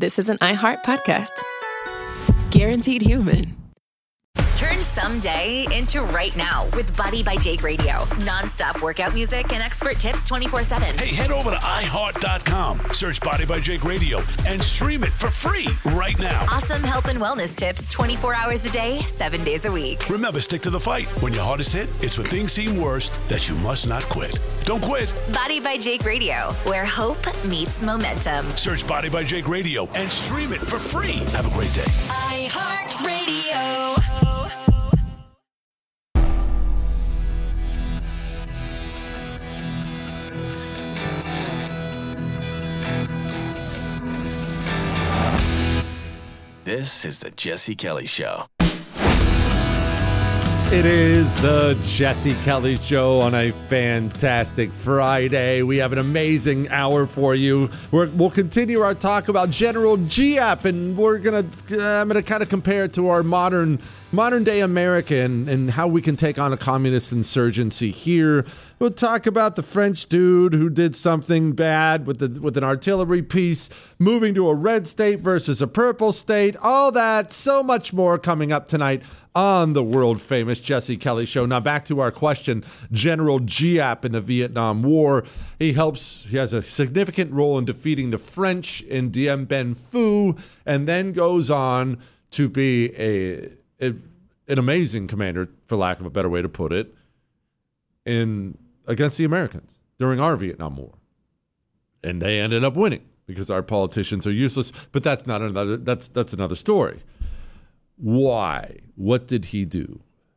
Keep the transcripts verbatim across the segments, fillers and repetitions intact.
this is an iHeart podcast. Guaranteed human. Turn someday into right now with Body by Jake Radio. Non-stop workout music and expert tips twenty-four seven. Hey, head over to i heart dot com, search Body by Jake Radio, and stream it for free right now. Awesome health and wellness tips twenty-four hours a day, seven days a week. Remember, stick to the fight. When your hardest hit, it's when things seem worst that you must not quit. Don't quit. Body by Jake Radio, where hope meets momentum. Search Body by Jake Radio and stream it for free. Have a great day. iHeart Radio. This is the Jesse Kelly Show. It is the Jesse Kelly Show on a fantastic Friday. We have an amazing hour for you. We're, we'll continue our talk about General Giap, and we're gonna uh, I'm gonna kind of compare it to our modern modern day America and, and how we can take on a communist insurgency here. We'll talk about the French dude who did something bad with the with an artillery piece, moving to a red state versus a purple state. All that, so much more coming up tonight on the world-famous Jesse Kelly Show. Now back to our question. General Giap in the Vietnam War. He helps, he has a significant role in defeating the French in Dien Bien Phu, and then goes on to be a, a an amazing commander, for lack of a better way to put it, in against the Americans during our Vietnam War. And they ended up winning because our politicians are useless, but that's not another that's that's another story. Why? What did he do?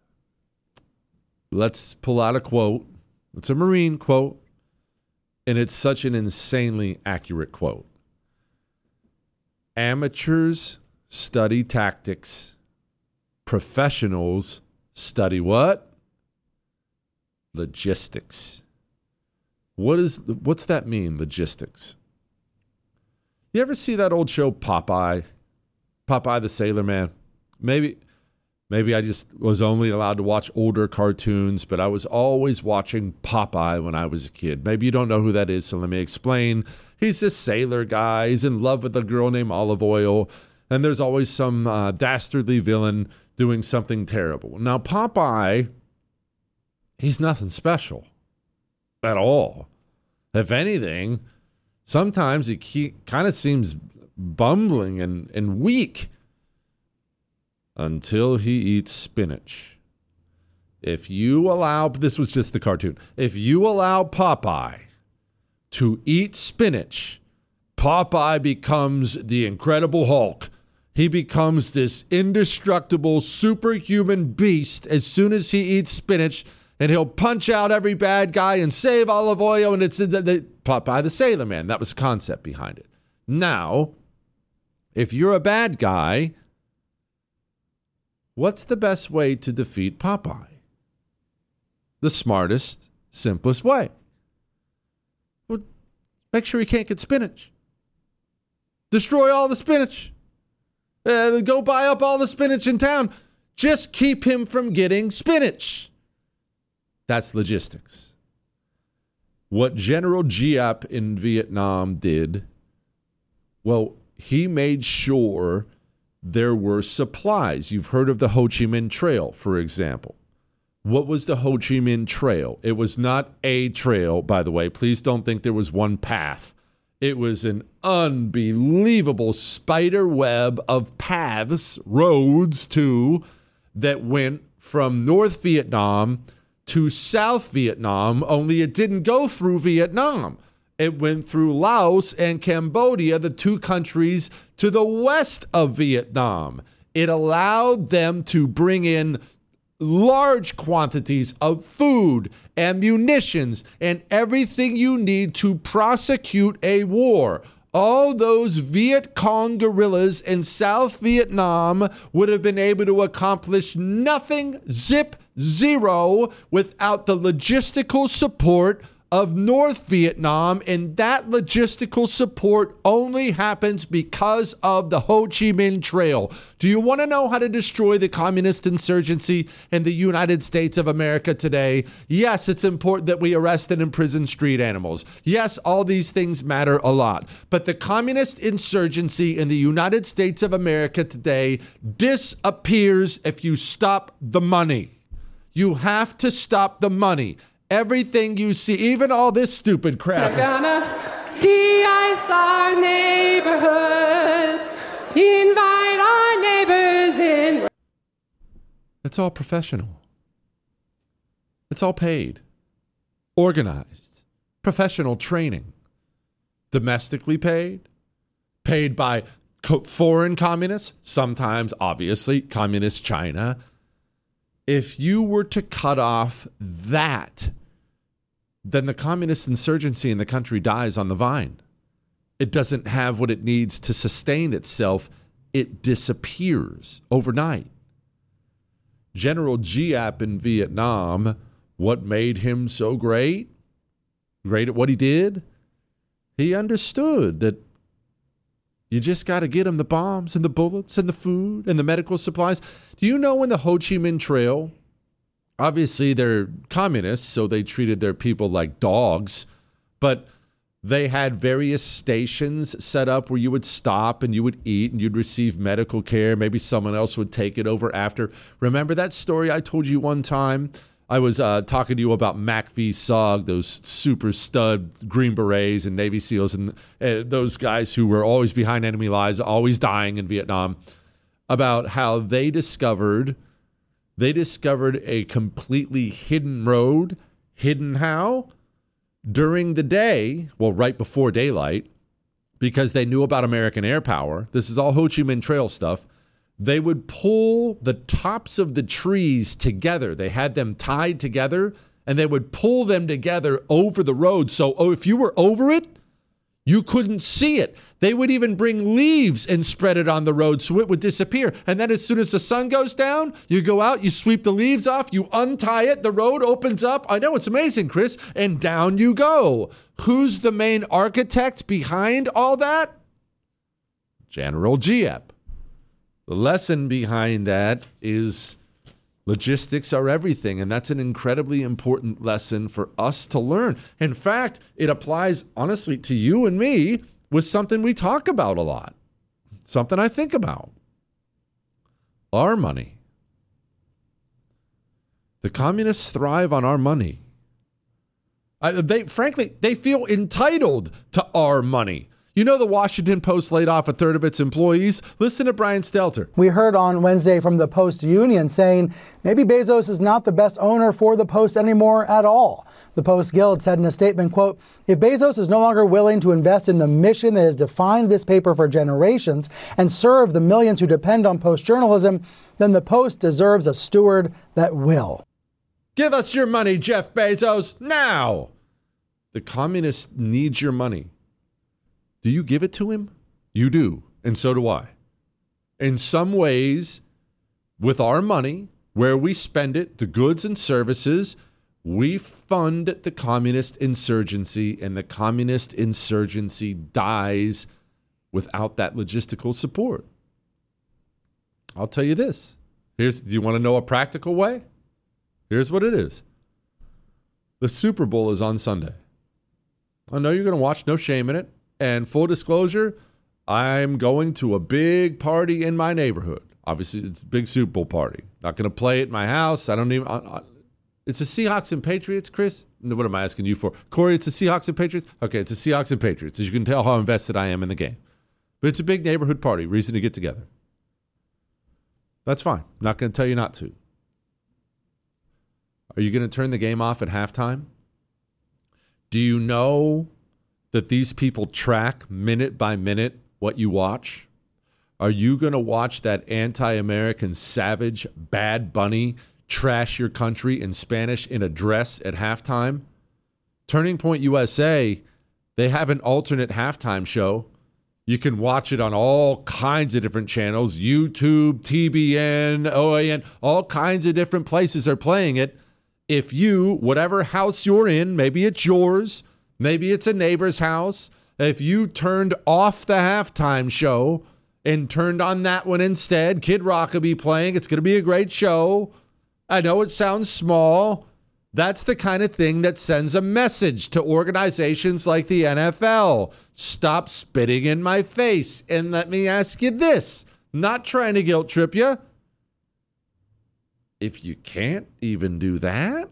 Let's pull out a quote. It's a Marine quote, and it's such an insanely accurate quote. Amateurs study tactics. Professionals study what? Logistics. What is what's that mean, logistics? You ever see that old show Popeye? Popeye the Sailor Man? Maybe maybe I just was only allowed to watch older cartoons, but I was always watching Popeye when I was a kid. Maybe you don't know who that is, so let me explain. He's this sailor guy. He's in love with a girl named Olive Oyl, and there's always some uh, dastardly villain doing something terrible. Now, Popeye, he's nothing special at all. If anything, sometimes he kind of seems bumbling and, and weak. Until he eats spinach. If you allow, this was just the cartoon, if you allow Popeye to eat spinach, Popeye becomes the Incredible Hulk. He becomes this indestructible superhuman beast as soon as he eats spinach, and he'll punch out every bad guy and save Olive Oyl, and it's the, the, the Popeye the Sailor Man. That was the concept behind it. Now, if you're a bad guy, what's the best way to defeat Popeye? The smartest, simplest way. Well, make sure he can't get spinach. Destroy all the spinach. Uh, go buy up all the spinach in town. Just keep him from getting spinach. That's logistics. What General Giap in Vietnam did, well, he made sure there were supplies. You've heard of the Ho Chi Minh Trail, for example. What was the Ho Chi Minh Trail? It was not a trail, by the way. Please don't think there was one path. It was an unbelievable spider web of paths, roads too, that went from North Vietnam to South Vietnam, only it didn't go through Vietnam. It went through Laos and Cambodia, the two countries to the west of Vietnam. It allowed them to bring in large quantities of food and munitions and everything you need to prosecute a war. All those Viet Cong guerrillas in South Vietnam would have been able to accomplish nothing, zip, zero, without the logistical support of North Vietnam, and that logistical support only happens because of the Ho Chi Minh Trail. Do you want to know how to destroy the communist insurgency in the United States of America today? Yes, it's important that we arrest and imprison street animals. Yes, all these things matter a lot. But the communist insurgency in the United States of America today disappears if you stop the money. You have to stop the money. Everything you see, even all this stupid crap. We're gonna de-ice our neighborhood, invite our neighbors in. It's all professional. It's all paid, organized, professional training, domestically paid, paid by co- foreign communists, sometimes, obviously, communist China. If you were to cut off that, then the communist insurgency in the country dies on the vine. It doesn't have what it needs to sustain itself. It disappears overnight. General Giap in Vietnam, what made him so great? Great at what he did? He understood that you just got to get him the bombs and the bullets and the food and the medical supplies. Do you know in the Ho Chi Minh Trail, obviously they're communists, so they treated their people like dogs, but they had various stations set up where you would stop and you would eat and you'd receive medical care. Maybe someone else would take it over after. Remember that story I told you one time? I was uh, talking to you about Mac V. Sog, those super stud Green Berets and Navy SEALs and uh, those guys who were always behind enemy lines, always dying in Vietnam, about how they discovered they discovered a completely hidden road. Hidden how? During the day, well, right before daylight, because they knew about American air power. This is all Ho Chi Minh Trail stuff. They would pull the tops of the trees together. They had them tied together, and they would pull them together over the road. So oh, if you were over it, you couldn't see it. They would even bring leaves and spread it on the road so it would disappear. And then as soon as the sun goes down, you go out, you sweep the leaves off, you untie it, the road opens up. I know, it's amazing, Chris. And down you go. Who's the main architect behind all that? General Giap. The lesson behind that is logistics are everything, and that's an incredibly important lesson for us to learn. In fact, it applies, honestly, to you and me with something we talk about a lot, something I think about. Our money. The communists thrive on our money. Uh, they, frankly, they feel entitled to our money. You know the Washington Post laid off a third of its employees? Listen to Brian Stelter. We heard on Wednesday from the Post Union saying maybe Bezos is not the best owner for the Post anymore at all. The Post Guild said in a statement, quote, if Bezos is no longer willing to invest in the mission that has defined this paper for generations and serve the millions who depend on Post journalism, then the Post deserves a steward that will. Give us your money, Jeff Bezos, now! The communists need your money. Do you give it to him? You do, and so do I. In some ways, with our money, where we spend it, the goods and services, we fund the communist insurgency, and the communist insurgency dies without that logistical support. I'll tell you this. Here's, do you want to know a practical way? Here's what it is. The Super Bowl is on Sunday. I know you're going to watch, no shame in it. And full disclosure, I'm going to a big party in my neighborhood. Obviously, it's a big Super Bowl party. Not going to play it in my house. I don't even... I, I, it's the Seahawks and Patriots, Chris? What am I asking you for? Corey, it's the Seahawks and Patriots? Okay, it's the Seahawks and Patriots. As you can tell how invested I am in the game. But it's a big neighborhood party. Reason to get together. That's fine. I'm not going to tell you not to. Are you going to turn the game off at halftime? Do you know that these people track minute by minute what you watch? Are you going to watch that anti-American savage Bad Bunny trash your country in Spanish in a dress at halftime? Turning Point U S A, they have an alternate halftime show. You can watch it on all kinds of different channels, YouTube, T B N, O A N, all kinds of different places are playing it. if you, whatever house you're in, maybe it's yours, maybe it's a neighbor's house, if you turned off the halftime show and turned on that one instead, Kid Rock will be playing. It's going to be a great show. I know it sounds small. That's the kind of thing that sends a message to organizations like the N F L. Stop spitting in my face. And let me ask you this, not trying to guilt trip you. If you can't even do that,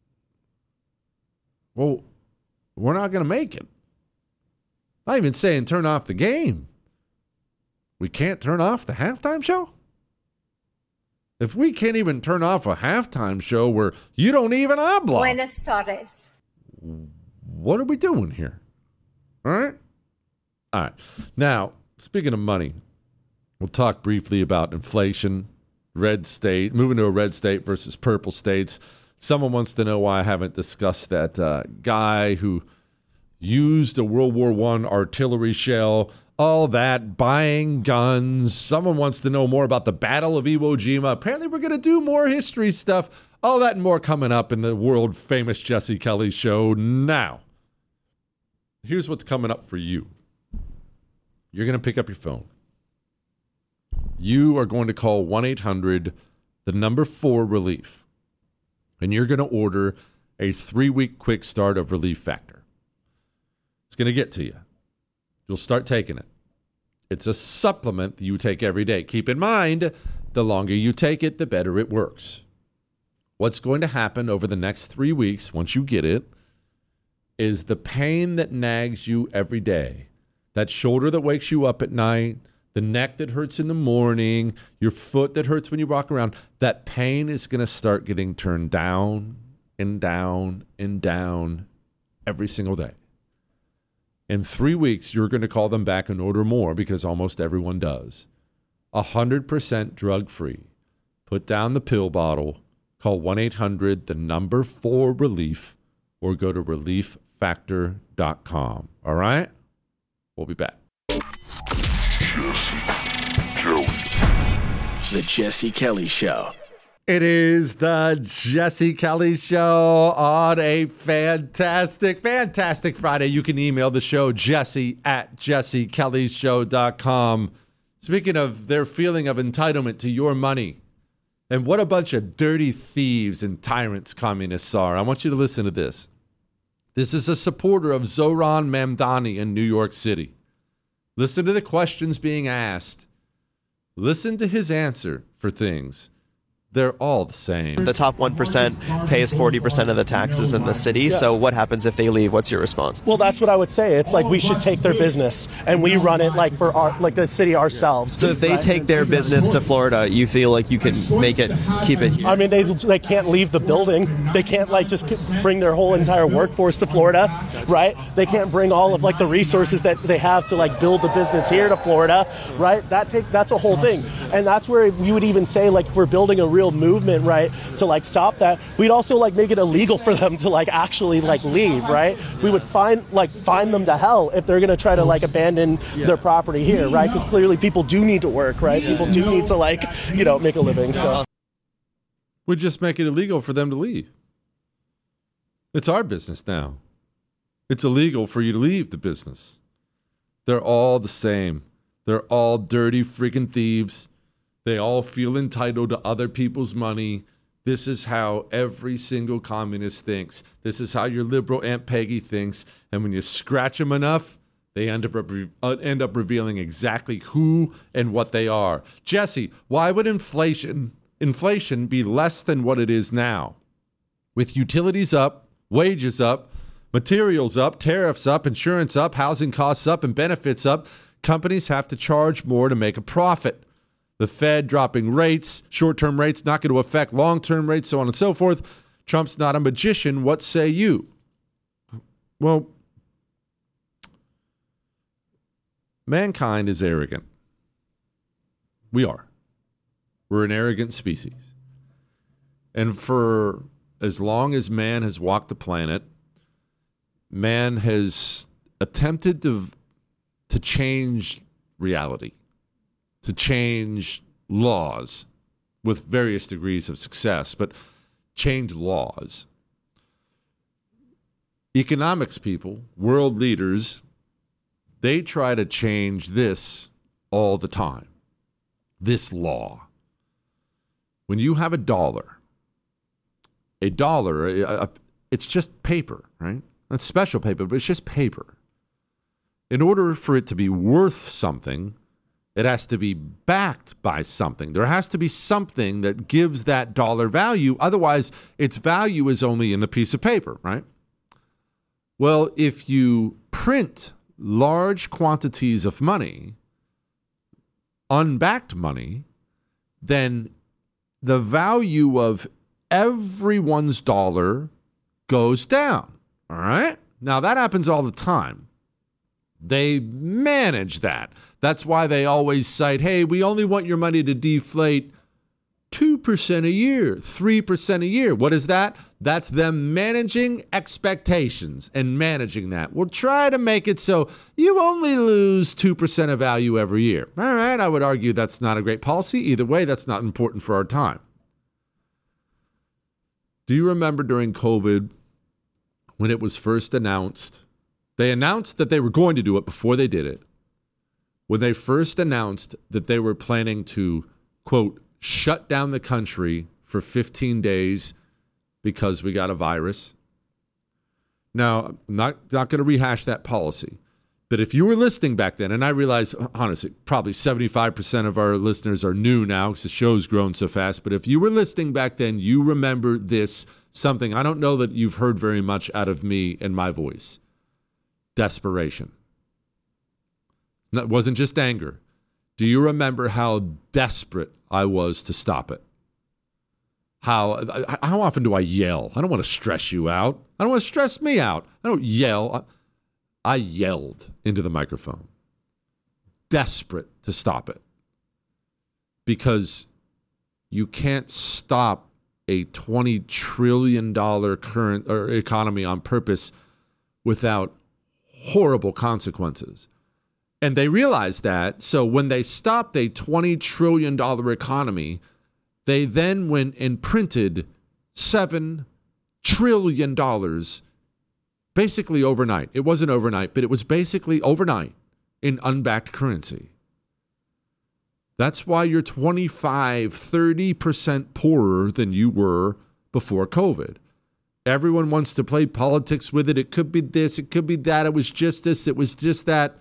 well, we're not going to make it. Not even saying turn off the game. We can't turn off the halftime show? If we can't even turn off a halftime show where you don't even habla. Buenas tardes. What are we doing here? All right? All right. Now, speaking of money, we'll talk briefly about inflation, red state, moving to a red state versus purple states. Someone wants to know why I haven't discussed that uh, guy who used a World War One artillery shell, all that, buying guns. Someone wants to know more about the Battle of Iwo Jima. Apparently, we're going to do more history stuff. All that and more coming up in the world-famous Jesse Kelly Show. Now, here's what's coming up for you. You're going to pick up your phone. You are going to call one eight hundred, the number four, relief. And you're going to order a three-week quick start of Relief Factor. It's going to get to you. You'll start taking it. It's a supplement that you take every day. Keep in mind, the longer you take it, the better it works. What's going to happen over the next three weeks, once you get it, is the pain that nags you every day, that shoulder that wakes you up at night, the neck that hurts in the morning, your foot that hurts when you walk around, that pain is going to start getting turned down and down and down every single day. In three weeks, you're going to call them back and order more because almost everyone does. one hundred percent drug-free. Put down the pill bottle, call one eight hundred, the number four, relief, or go to relief factor dot com. All right? We'll be back. The Jesse Kelly Show. It is the Jesse Kelly Show on a fantastic, fantastic Friday. You can email the show, jesse at jesse kelly show dot com. Speaking of their feeling of entitlement to your money and what a bunch of dirty thieves and tyrants communists are, I want you to listen to this. This is a supporter of Zohran Mamdani in New York City. Listen to the questions being asked. Listen to his answer for things. They're all the same. The top one percent pays forty percent of the taxes in the city, yeah. So what happens if they leave? What's your response? Well, that's what I would say. It's like we should take their business and we run it like for our, like the city ourselves. So if they take their business to Florida, you feel like you can make it, keep it here? I mean, they they can't leave the building. They can't like just bring their whole entire workforce to Florida, right? They can't bring all of like the resources that they have to like build the business here to Florida, right? That take that's a whole thing. And that's where you would even say like if we're building a real movement, right, to like stop that, we'd also like make it illegal for them to like actually like leave, right? We would fine like fine them to hell if they're gonna try to like abandon yeah. their property here, right? Because clearly people do need to work, right? Yeah. People do need to like, you know, make a living. So we just make it illegal for them to leave. It's our business now. It's illegal for you to leave the business. They're all the same. They're all dirty freaking thieves. They all feel entitled to other people's money. This is how every single communist thinks. This is how your liberal Aunt Peggy thinks. And when you scratch them enough, they end up re- end up revealing exactly who and what they are. Jesse, why would inflation inflation be less than what it is now? With utilities up, wages up, materials up, tariffs up, insurance up, housing costs up, and benefits up, companies have to charge more to make a profit. The Fed dropping rates, short-term rates, not going to affect long-term rates, so on and so forth. Trump's not a magician. What say you? Well, mankind is arrogant. We are. We're an arrogant species. And for as long as man has walked the planet, man has attempted to, to change reality, to change laws with various degrees of success. But change laws. Economics people, world leaders, they try to change this all the time. This law. When you have a dollar, a dollar, a, a, it's just paper, right? It's special paper, but it's just paper. In order for it to be worth something, it has to be backed by something. There has to be something that gives that dollar value. Otherwise, its value is only in the piece of paper, right? Well, if you print large quantities of money, unbacked money, then the value of everyone's dollar goes down, all right? Now, that happens all the time. They manage that. That's why they always cite, hey, we only want your money to deflate two percent a year, three percent a year. What is that? That's them managing expectations and managing that. We'll try to make it so you only lose two percent of value every year. All right, I would argue that's not a great policy. Either way, that's not important for our time. Do you remember during COVID when it was first announced? They announced that they were going to do it before they did it. When they first announced that they were planning to, quote, shut down the country for fifteen days because we got a virus. Now, I'm not, not going to rehash that policy. But if you were listening back then, and I realize, honestly, probably seventy-five percent of our listeners are new now because the show's grown so fast. But if you were listening back then, you remember this, something I don't know that you've heard very much out of me and my voice. Desperation. It wasn't just anger. Do you remember how desperate I was to stop it? How how often do I yell? I don't want to stress you out. I don't want to stress me out. I don't yell. I yelled into the microphone. Desperate to stop it. Because you can't stop a twenty trillion dollars current or economy on purpose without horrible consequences. And they realized that. So when they stopped a twenty trillion dollars economy, they then went and printed seven trillion dollars basically overnight. It wasn't overnight, but it was basically overnight in unbacked currency. That's why you're twenty-five, thirty percent poorer than you were before COVID. Everyone wants to play politics with it. It could be this, it could be that. It was just this, it was just that.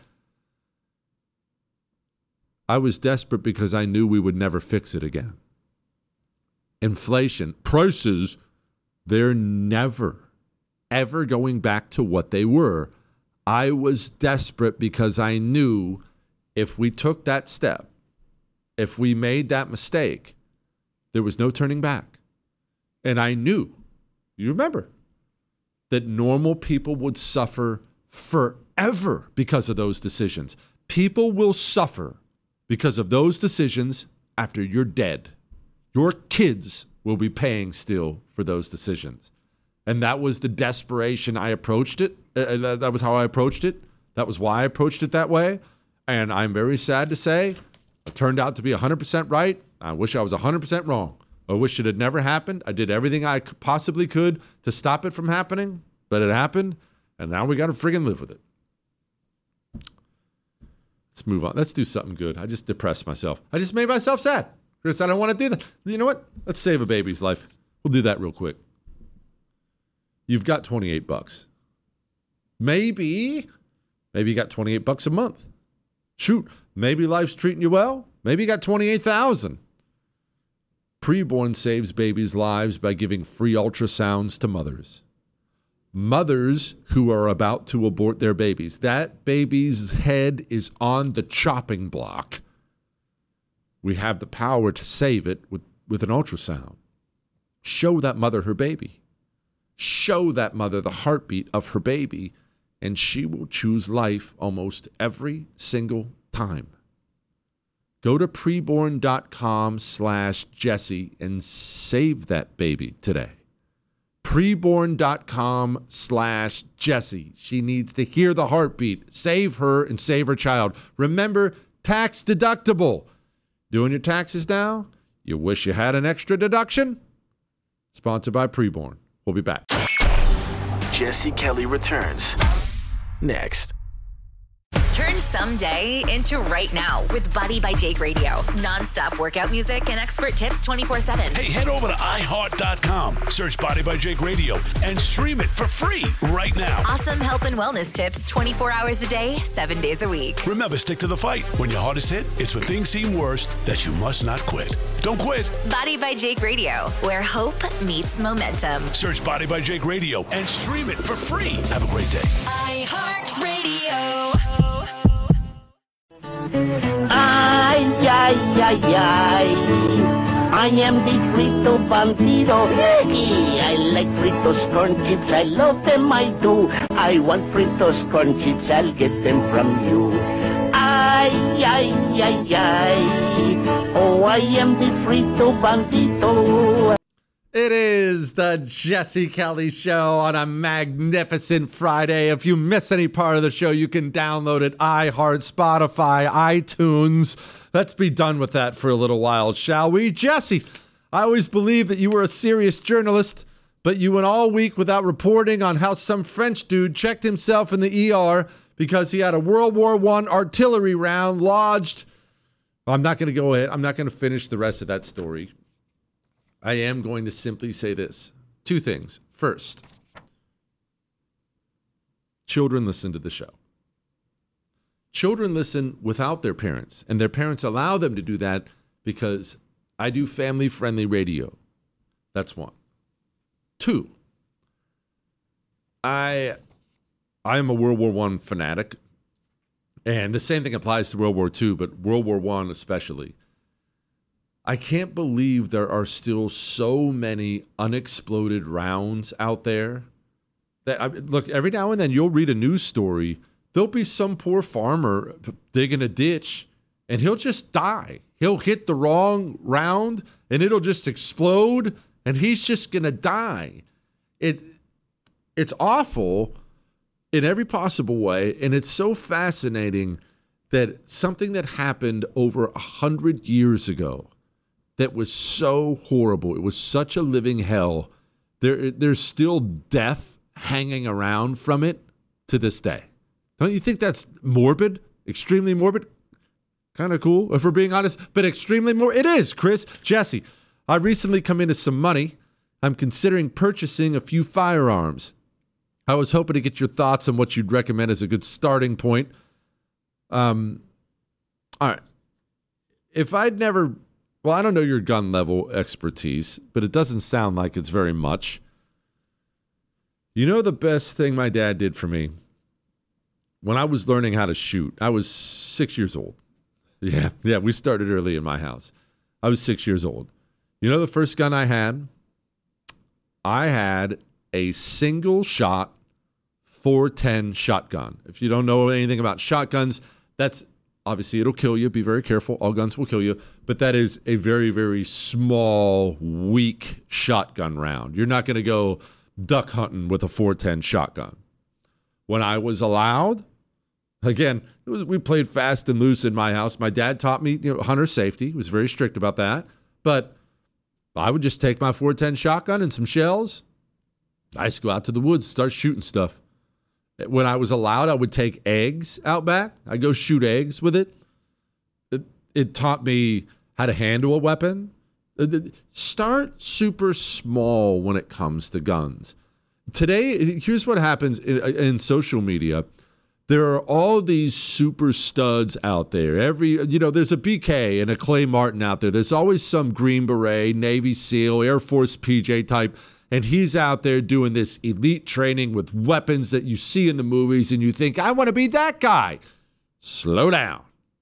I was desperate because I knew we would never fix it again. Inflation, prices, they're never, ever going back to what they were. I was desperate because I knew if we took that step, if we made that mistake, there was no turning back. And I knew, you remember, that normal people would suffer forever because of those decisions. People will suffer because of those decisions after you're dead. Your kids will be paying still for those decisions. And that was the desperation I approached it. Uh, that was how I approached it. That was why I approached it that way. And I'm very sad to say it turned out to be one hundred percent right. I wish I was one hundred percent wrong. I wish it had never happened. I did everything I possibly could to stop it from happening, but it happened. And now we got to friggin' live with it. Let's move on. Let's do something good. I just depressed myself. I just made myself sad. Chris, I don't want to do that. You know what? Let's save a baby's life. We'll do that real quick. You've got twenty-eight bucks. Maybe, maybe you got twenty-eight bucks a month. Shoot, maybe life's treating you well. Maybe you got twenty-eight thousand. Preborn saves babies' lives by giving free ultrasounds to mothers. Mothers who are about to abort their babies. That baby's head is on the chopping block. We have the power to save it with, with an ultrasound. Show that mother her baby. Show that mother the heartbeat of her baby, and she will choose life almost every single time. Go to preborn.com slash Jesse and save that baby today. Preborn.com slash Jesse. She needs to hear the heartbeat. Save her and save her child. Remember, tax deductible. Doing your taxes now? You wish you had an extra deduction? Sponsored by Preborn. We'll be back. Jesse Kelly returns next. Turn someday into right now with Body by Jake Radio. Non-stop workout music and expert tips twenty-four seven. Hey, head over to i heart dot com, search Body by Jake Radio, and stream it for free right now. Awesome health and wellness tips twenty-four hours a day, seven days a week. Remember, stick to the fight. When your heart is hit, it's when things seem worst that you must not quit. Don't quit. Body by Jake Radio, where hope meets momentum. Search Body by Jake Radio and stream it for free. Have a great day. iHeartRadio. Ay, ay, ay, ay. I am the frito bandido. Hey, I like fritos corn chips. I love them, I do. I want fritos corn chips. I'll get them from you. Ay, ay, ay, ay. Oh, I am the frito bandito. It is the Jesse Kelly Show on a magnificent Friday. If you miss any part of the show, you can download it. iHeart, Spotify, iTunes. Let's be done with that for a little while, shall we? Jesse, I always believed that you were a serious journalist, but you went all week without reporting on how some French dude checked himself in the E R because he had a World War One artillery round lodged. I'm not going to go ahead. I'm not going to finish the rest of that story. I am going to simply say this. Two things. First, children listen to the show. Children listen without their parents, and their parents allow them to do that because I do family-friendly radio. That's one. Two, I I am a World War One fanatic, and the same thing applies to World War Two, but World War One especially. I can't believe there are still so many unexploded rounds out there. That I, look, every now and then you'll read a news story. There'll be some poor farmer digging a ditch, and he'll just die. He'll hit the wrong round, and it'll just explode, and he's just going to die. It, it's awful in every possible way, and it's so fascinating that something that happened over a hundred years ago that was so horrible, it was such a living hell, there, there's still death hanging around from it to this day. Don't you think that's morbid? Extremely morbid? Kind of cool, if we're being honest, but extremely more. It is, Chris. Jesse, I recently come into some money. I'm considering purchasing a few firearms. I was hoping to get your thoughts on what you'd recommend as a good starting point. Um, all right. If I'd never... Well, I don't know your gun level expertise, but it doesn't sound like it's very much. You know the best thing my dad did for me? When I was learning how to shoot, I was six years old. Yeah, yeah, we started early in my house. I was six years old. You know the first gun I had? I had a single shot four ten shotgun. If you don't know anything about shotguns, that's... Obviously, it'll kill you. Be very careful. All guns will kill you. But that is a very, very small, weak shotgun round. You're not going to go duck hunting with a four ten shotgun. When I was allowed, again, it was, we played fast and loose in my house. My dad taught me, you know, hunter safety. He was very strict about that. But I would just take my four ten shotgun and some shells. I used to go out to the woods, start shooting stuff. When I was allowed, I would take eggs out back. I'd go shoot eggs with it. It, it taught me how to handle a weapon. Start super small when it comes to guns. Today, here's what happens in, in social media. There are all these super studs out there. Every, you know, there's a B K and a Clay Martin out there. There's always some Green Beret, Navy SEAL, Air Force P J type. And he's out there doing this elite training with weapons that you see in the movies, and you think, I want to be that guy. Slow down.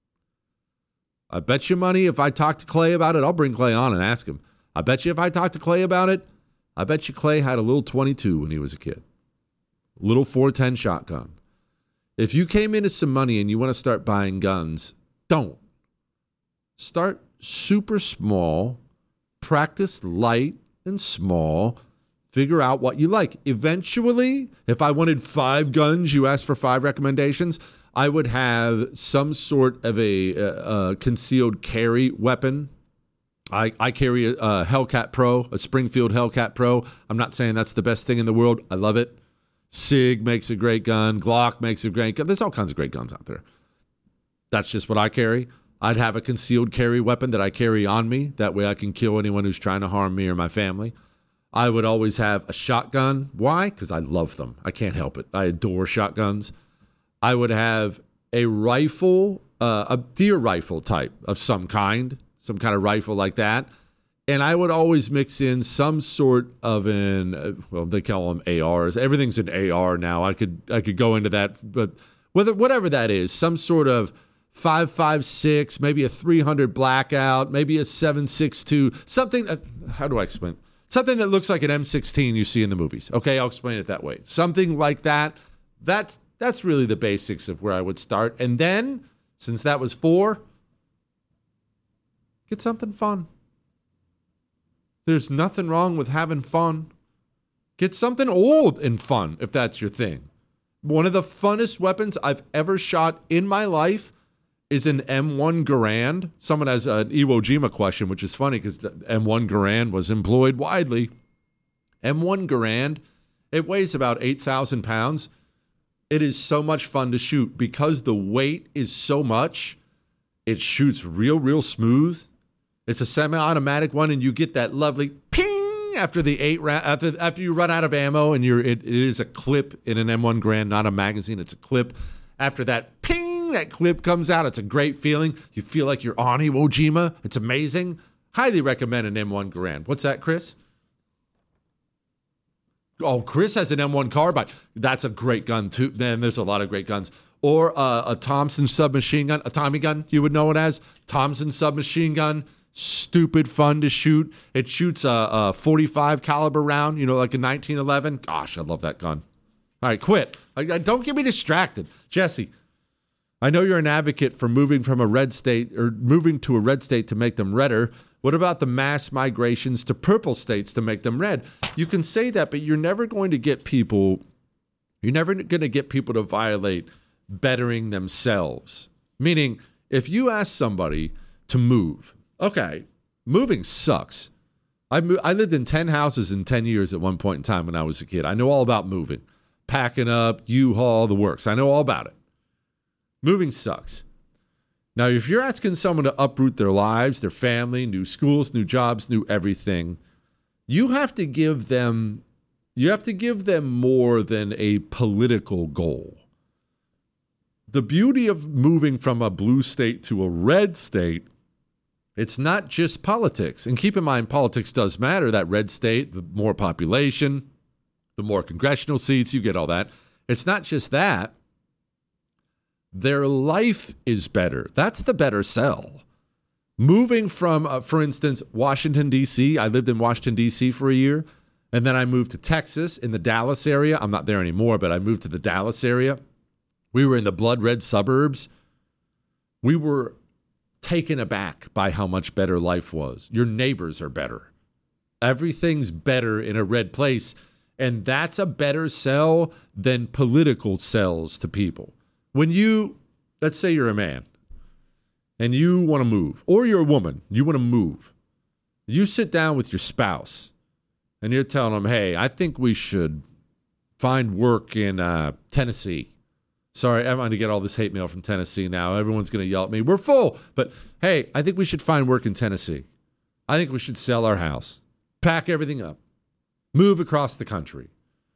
I bet you money if I talk to Clay about it, I'll bring Clay on and ask him. I bet you if I talk to Clay about it, I bet you Clay had a little twenty-two when he was a kid. Little four ten shotgun. If you came into some money and you want to start buying guns, don't. Start super small, practice light and small, figure out what you like. Eventually, if I wanted five guns, you asked for five recommendations, I would have some sort of a, a, a concealed carry weapon. I, I carry a, a Hellcat Pro, a Springfield Hellcat Pro. I'm not saying that's the best thing in the world. I love it. SIG makes a great gun. Glock makes a great gun. There's all kinds of great guns out there. That's just what I carry. I'd have a concealed carry weapon that I carry on me. That way I can kill anyone who's trying to harm me or my family. I would always have a shotgun. Why? Because I love them. I can't help it. I adore shotguns. I would have a rifle, uh, a deer rifle type of some kind, some kind of rifle like that. And I would always mix in some sort of an, uh, well, they call them A Rs. Everything's an A R now. I could I could go into that, but whether whatever that is, some sort of five five six, maybe a three hundred Blackout, maybe a seven six two, something, uh, how do I explain? Something that looks like an M sixteen you see in the movies. Okay, I'll explain it that way. Something like that. That's that's really the basics of where I would start. And then, since that was four, get something fun. There's nothing wrong with having fun. Get something old and fun, if that's your thing. One of the funnest weapons I've ever shot in my life is an M one Garand. Someone has an Iwo Jima question, which is funny because the M one Garand was employed widely. M one Garand, it weighs about eight thousand pounds. It is so much fun to shoot because the weight is so much. It shoots real, real smooth. It's a semi-automatic one, and you get that lovely ping after the eight ra- after after you run out of ammo, and you're it, it is a clip in an M one Garand, not a magazine. It's a clip. After that ping, that clip comes out. It's a great feeling. You feel like you're on Iwo Jima. It's amazing. Highly recommend an M one Garand. What's that, Chris? Oh, Chris has an M one Carbine. That's a great gun too. Man, there's a lot of great guns. Or uh, a Thompson submachine gun, a Tommy gun, you would know it as. Thompson submachine gun. Stupid fun to shoot. It shoots a, a forty-five caliber round, you know, like a nineteen eleven. Gosh, I love that gun. All right, quit. I, I, don't get me distracted. Jesse, I know you're an advocate for moving from a red state or moving to a red state to make them redder. What about the mass migrations to purple states to make them red? You can say that, but you're never going to get people, you're never going to get people to violate bettering themselves. Meaning, if you ask somebody to move, okay, moving sucks. I mo- I lived in ten houses in ten years at one point in time when I was a kid. I know all about moving. Packing up, U-Haul, the works. I know all about it. Moving sucks. Now, if you're asking someone to uproot their lives, their family, new schools, new jobs, new everything, you have to give them, you have to give them more than a political goal. The beauty of moving from a blue state to a red state, it's not just politics. And keep in mind, politics does matter. That red state, the more population, the more congressional seats, you get all that. It's not just that. Their life is better. That's the better sell. Moving from, uh, for instance, Washington, D C, I lived in Washington, D C for a year, and then I moved to Texas in the Dallas area. I'm not there anymore, but I moved to the Dallas area. We were in the blood red suburbs. We were taken aback by how much better life was. Your neighbors are better. Everything's better in a red place, and that's a better sell than political sells to people. When you, let's say you're a man, and you want to move, or you're a woman, you want to move. You sit down with your spouse, and you're telling them, hey, I think we should find work in uh, Tennessee. Sorry, I'm going to get all this hate mail from Tennessee now. Everyone's going to yell at me. We're full. But, hey, I think we should find work in Tennessee. I think we should sell our house, pack everything up, move across the country.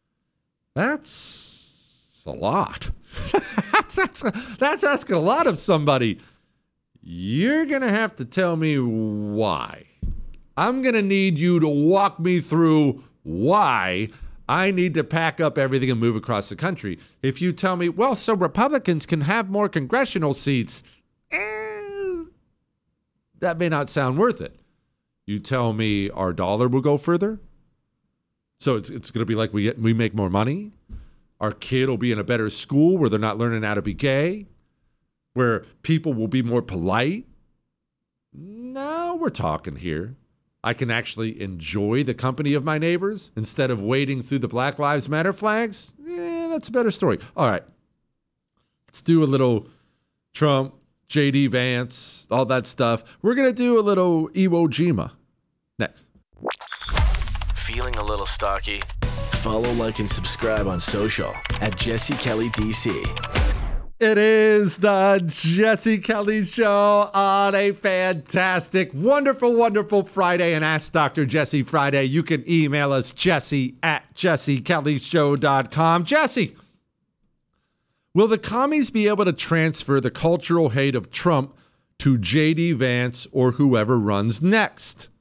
That's a lot. that's, that's, that's asking a lot of somebody. You're going to have to tell me why. I'm going to need you to walk me through why I need to pack up everything and move across the country. If you tell me, well, so Republicans can have more congressional seats, eh, that may not sound worth it. You tell me our dollar will go further, so it's it's going to be like we get, we make more money. Our kid will be in a better school where they're not learning how to be gay, where people will be more polite. No, we're talking here. I can actually enjoy the company of my neighbors instead of wading through the Black Lives Matter flags. Yeah, that's a better story. All right. Let's do a little Trump, J D Vance, all that stuff. We're going to do a little Iwo Jima next. Feeling a little stocky? Follow, like, and subscribe on social at Jesse Kelly D C. It is the Jesse Kelly Show on a fantastic, wonderful, wonderful Friday, and Ask Doctor Jesse Friday. You can email us, Jesse at jesse kelly show dot com. Jesse, will the commies be able to transfer the cultural hate of Trump to J D Vance or whoever runs next?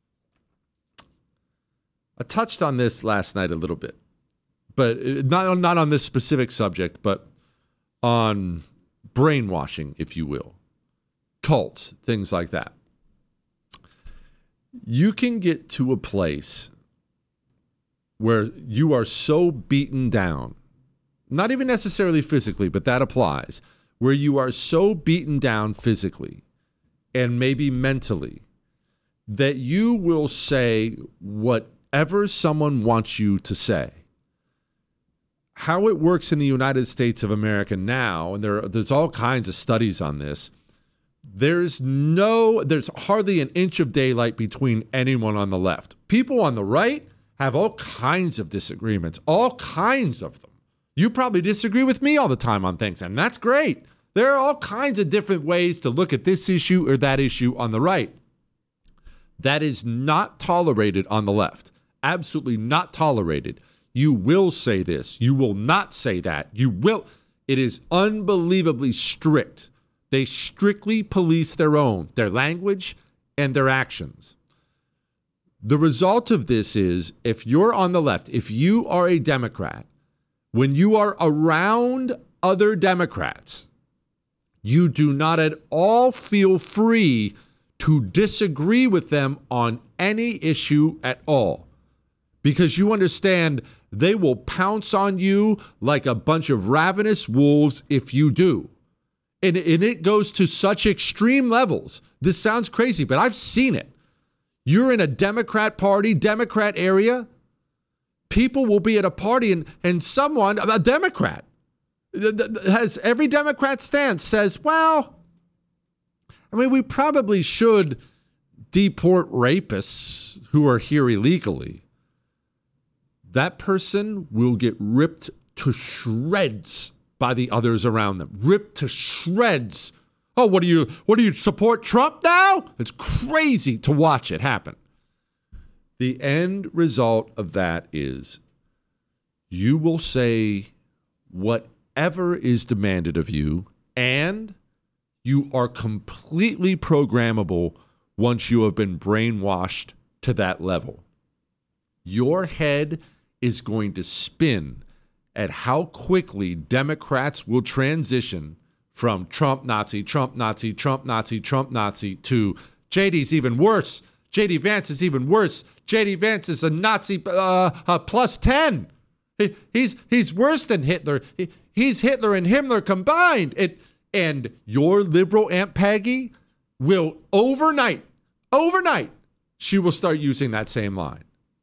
I touched on this last night a little bit, but not, not on this specific subject, but on brainwashing, if you will, cults, things like that. You can get to a place where you are so beaten down, not even necessarily physically, but that applies, where you are so beaten down physically and maybe mentally that you will say whatever someone wants you to say. How it works in the United States of America now, and there, there's all kinds of studies on this, there's no, there's hardly an inch of daylight between anyone on the left. People on the right have all kinds of disagreements, all kinds of them. You probably disagree with me all the time on things, and that's great. There are all kinds of different ways to look at this issue or that issue on the right. That is not tolerated on the left. Absolutely not tolerated. You will say this. You will not say that. You will. It is unbelievably strict. They strictly police their own, their language and their actions. The result of this is, if you're on the left, if you are a Democrat, when you are around other Democrats, you do not at all feel free to disagree with them on any issue at all, because you understand they will pounce on you like a bunch of ravenous wolves if you do. And, and it goes to such extreme levels. This sounds crazy, but I've seen it. You're in a Democrat party, Democrat area. People will be at a party and, and someone, a Democrat, has every Democrat stance says, well, I mean, we probably should deport rapists who are here illegally. That person will get ripped to shreds by the others around them. Ripped to shreds. Oh, what do you, what do you support Trump now? It's crazy to watch it happen. The end result of that is you will say whatever is demanded of you, and you are completely programmable once you have been brainwashed to that level. Your head is going to spin at how quickly Democrats will transition from Trump Nazi, Trump Nazi, Trump Nazi, Trump Nazi to J D's even worse. J D Vance is even worse. J D Vance is a Nazi uh, uh, plus ten. He, he's he's worse than Hitler. He, he's Hitler and Himmler combined. It, and your liberal Aunt Peggy will overnight, overnight, she will start using that same line.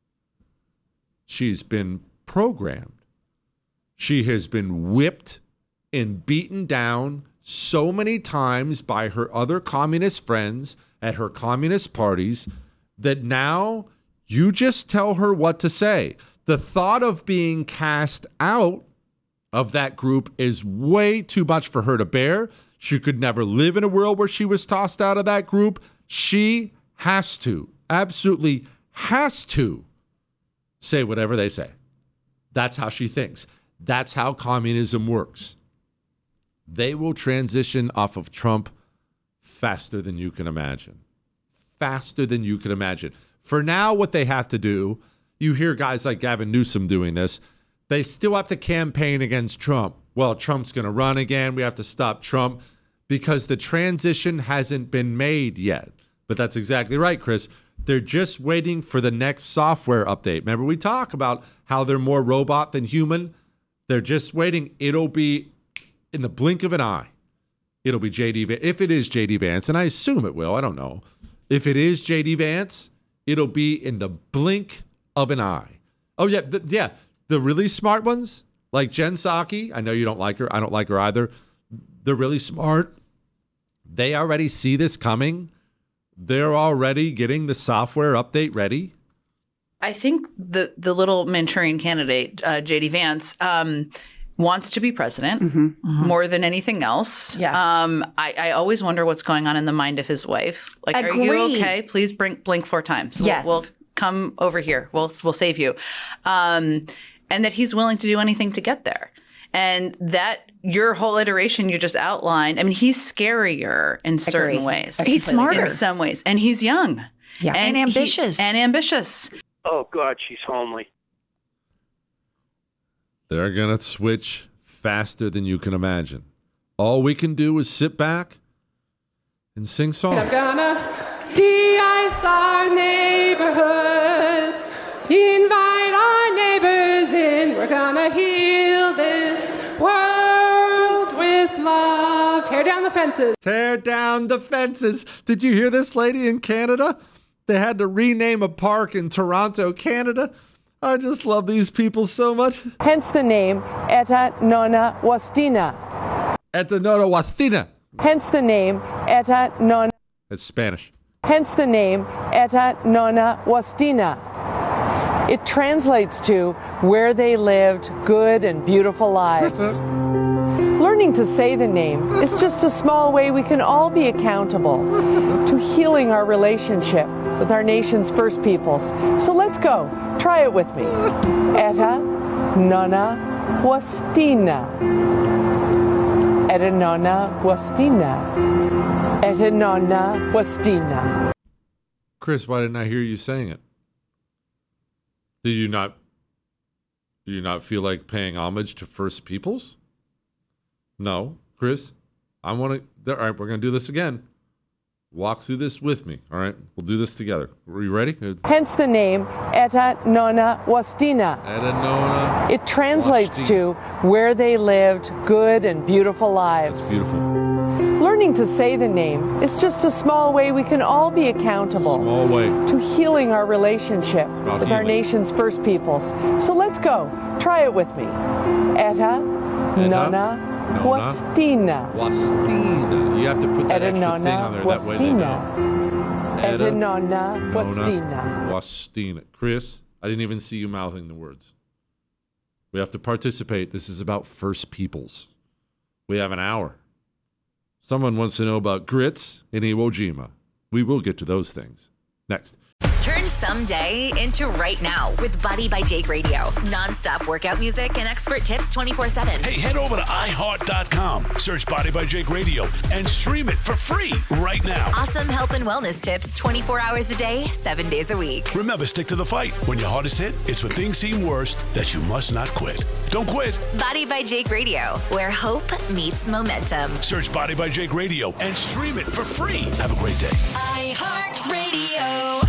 She's been programmed. She has been whipped and beaten down so many times by her other communist friends at her communist parties that now you just tell her what to say. The thought of being cast out of that group is way too much for her to bear. She could never live in a world where she was tossed out of that group. She has to, absolutely has to say whatever they say. That's how she thinks. That's how communism works. They will transition off of Trump faster than you can imagine. Faster than you can imagine. For now, what they have to do, you hear guys like Gavin Newsom doing this, they still have to campaign against Trump. Well, Trump's going to run again. We have to stop Trump because the transition hasn't been made yet. But that's exactly right, Chris. They're just waiting for the next software update. Remember, we talk about how they're more robot than human. They're just waiting. It'll be in the blink of an eye. It'll be J D Vance. If it is J D Vance, and I assume it will, I don't know. If it is J D Vance, it'll be in the blink of an eye. Oh, yeah, the, yeah. The really smart ones, like Jen Psaki, I know you don't like her. I don't like her either. They're really smart. They already see this coming. They're already getting the software update ready. I think the the little Manchurian candidate, uh, J D Vance, um, wants to be president mm-hmm. Mm-hmm. more than anything else. Yeah. Um, I, I always wonder what's going on in the mind of his wife. Like, Agreed. Are you okay? Please blink, blink four times. We'll, Yes. we'll come over here. We'll we'll save you. Um, and that he's willing to do anything to get there. And that your whole iteration you just outlined, I mean, he's scarier in certain Agreed. ways. He's smarter. In some ways. And he's young. Yeah. And he- ambitious. and ambitious. Oh, God, she's homely. They're going to switch faster than you can imagine. All we can do is sit back and sing I'm songs. gonna de-ice our neighborhood, invite our neighbors in. We're gonna heal this world with love. Tear down the fences. Tear down the fences. Did you hear this lady in Canada? They had to rename a park in Toronto, Canada. I just love these people so much. Hence the name Eta Nona Wastina. Eta Nona Wastina. Hence the name Eta Nona. It's Spanish. Hence the name Eta Nona Wastina. It translates to where they lived good and beautiful lives. Learning to say the name is just a small way we can all be accountable to healing our relationship with our nation's first peoples. So let's go. Try it with me. Eta Nona Wastina. Eta Nona Wastina. Eta Nona Wastina. Chris, why didn't I hear you saying it? Do you not do you not feel like paying homage to First Peoples? No, Chris. I want to. All right, we're going to do this again. Walk through this with me. All right, we'll do this together. Are you ready? Hence the name Eta Nona Wastina. Eta Nona. It translates Wastina. to where they lived good and beautiful lives. That's beautiful. Learning to say the name is just a small way we can all be accountable Small way. to healing our relationship about with our healing. nation's first peoples. So let's go. Try it with me. Eta Nona Wastina. Wastina. You have to put that Eta extra thing Nona on there. That way they know. Eta Nona Nona Wastina. Wastina. Chris, I didn't even see you mouthing the words. We have to participate. This is about First Peoples. We have an hour. Someone wants to know about grits in Iwo Jima. We will get to those things. Next. Turn someday into right now with Body by Jake Radio. Non-stop workout music and expert tips twenty-four seven. Hey, head over to i heart dot com, search Body by Jake Radio, and stream it for free right now. Awesome health and wellness tips twenty-four hours a day, seven days a week. Remember, stick to the fight. When your hardest hit, it's when things seem worst that you must not quit. Don't quit. Body by Jake Radio, where hope meets momentum. Search Body by Jake Radio and stream it for free. Have a great day. iHeartRadio.